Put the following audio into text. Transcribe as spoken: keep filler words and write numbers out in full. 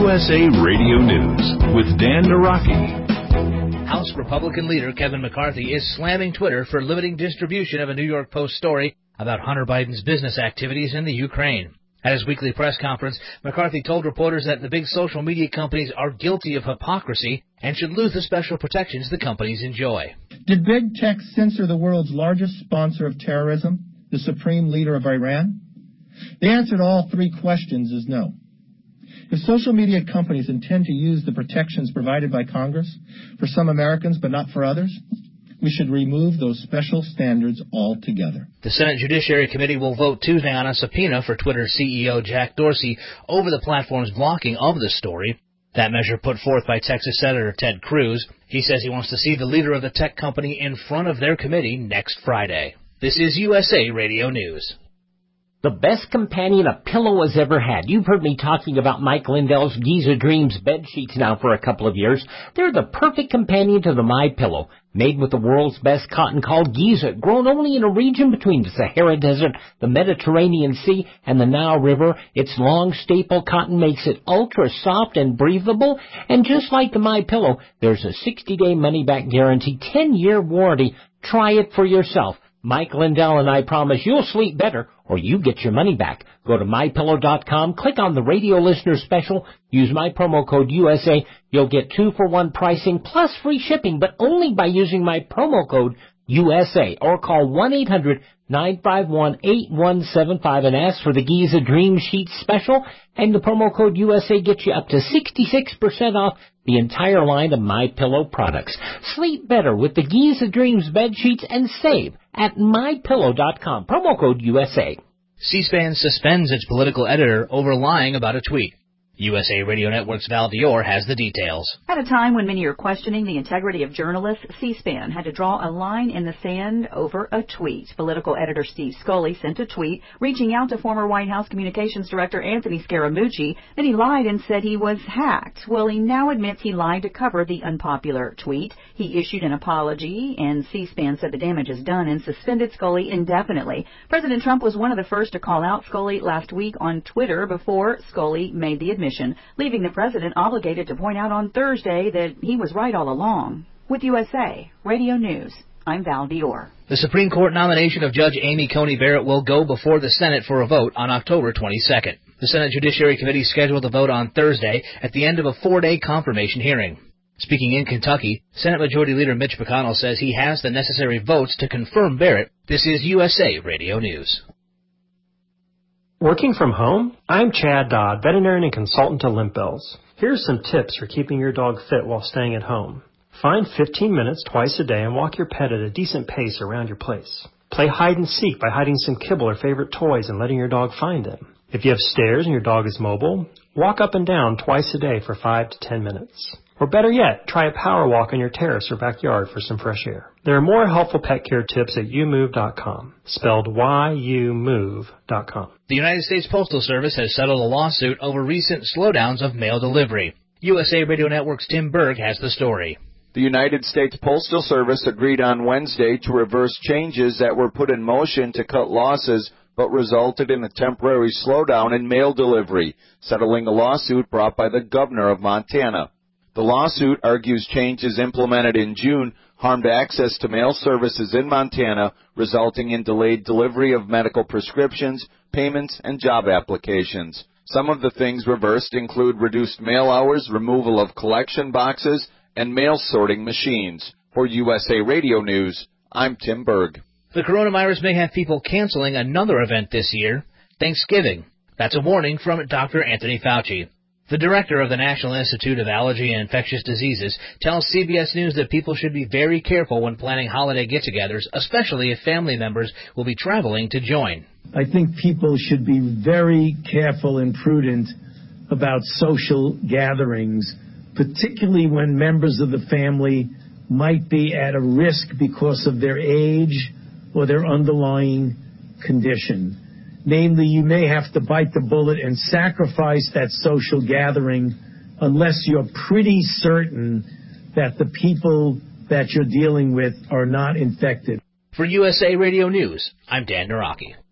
U S A Radio News with Dan Naraki. House Republican leader Kevin McCarthy is slamming Twitter for limiting distribution of a New York Post story about Hunter Biden's business activities in the Ukraine. At his weekly press conference, McCarthy told reporters that the big social media companies are guilty of hypocrisy and should lose the special protections the companies enjoy. Did big tech censor the world's largest sponsor of terrorism, the supreme leader of Iran? The answer to all three questions is no. If social media companies intend to use the protections provided by Congress for some Americans but not for others, we should remove those special standards altogether. The Senate Judiciary Committee will vote Tuesday on a subpoena for Twitter C E O Jack Dorsey over the platform's blocking of the story. That measure put forth by Texas Senator Ted Cruz. He says he wants to see the leader of the tech company in front of their committee next Friday. This is U S A Radio News. The best companion a pillow has ever had. You've heard me talking about Mike Lindell's Giza Dreams bed sheets now for a couple of years. They're the perfect companion to the MyPillow. Made with the world's best cotton called Giza, grown only in a region between the Sahara Desert, the Mediterranean Sea, and the Nile River. Its long staple cotton makes it ultra soft and breathable. And just like the MyPillow, there's a sixty-day money-back guarantee, ten-year warranty. Try it for yourself. Mike Lindell and I promise you'll sleep better or you get your money back. Go to my pillow dot com, click on the radio listener special, use my promo code U S A. You'll get two for one pricing plus free shipping, but only by using my promo code U S A, or call one eight hundred nine five one eight one seven five and ask for the Giza Dream Sheet special, and the promo code U S A gets you up to sixty-six percent off the entire line of MyPillow products. Sleep better with the Giza Dreams bed sheets and save at my pillow dot com. Promo code U S A. C-SPAN suspends its political editor over lying about a tweet. U S A Radio Network's Val Dior has the details. At a time when many are questioning the integrity of journalists, C-SPAN had to draw a line in the sand over a tweet. Political editor Steve Scully sent a tweet reaching out to former White House Communications Director Anthony Scaramucci. Then he lied and said he was hacked. Well, he now admits he lied to cover the unpopular tweet. He issued an apology, and C-SPAN said the damage is done and suspended Scully indefinitely. President Trump was one of the first to call out Scully last week on Twitter before Scully made the admission, leaving the president obligated to point out on Thursday that he was right all along. With U S A Radio News, I'm Val Dior. The Supreme Court nomination of Judge Amy Coney Barrett will go before the Senate for a vote on October twenty-second. The Senate Judiciary Committee scheduled a vote on Thursday at the end of a four-day confirmation hearing. Speaking in Kentucky, Senate Majority Leader Mitch McConnell says he has the necessary votes to confirm Barrett. This is U S A Radio News. Working from home? I'm Chad Dodd, veterinarian and consultant to Limp Bells. Here's some tips for keeping your dog fit while staying at home. Find fifteen minutes twice a day and walk your pet at a decent pace around your place. Play hide and seek by hiding some kibble or favorite toys and letting your dog find them. If you have stairs and your dog is mobile, walk up and down twice a day for five to ten minutes. Or better yet, try a power walk on your terrace or backyard for some fresh air. There are more helpful pet care tips at you move dot com, spelled Y U move dot com. The United States Postal Service has settled a lawsuit over recent slowdowns of mail delivery. U S A Radio Network's Tim Berg has the story. The United States Postal Service agreed on Wednesday to reverse changes that were put in motion to cut losses but resulted in a temporary slowdown in mail delivery, settling a lawsuit brought by the governor of Montana. The lawsuit argues changes implemented in June harmed access to mail services in Montana, resulting in delayed delivery of medical prescriptions, payments, and job applications. Some of the things reversed include reduced mail hours, removal of collection boxes, and mail sorting machines. For U S A Radio News, I'm Tim Berg. The coronavirus may have people canceling another event this year, Thanksgiving. That's a warning from Doctor Anthony Fauci. The director of the National Institute of Allergy and Infectious Diseases tells C B S News that people should be very careful when planning holiday get-togethers, especially if family members will be traveling to join. I think people should be very careful and prudent about social gatherings, particularly when members of the family might be at a risk because of their age or their underlying condition. Namely, you may have to bite the bullet and sacrifice that social gathering unless you're pretty certain that the people that you're dealing with are not infected. For U S A Radio News, I'm Dan Naraki.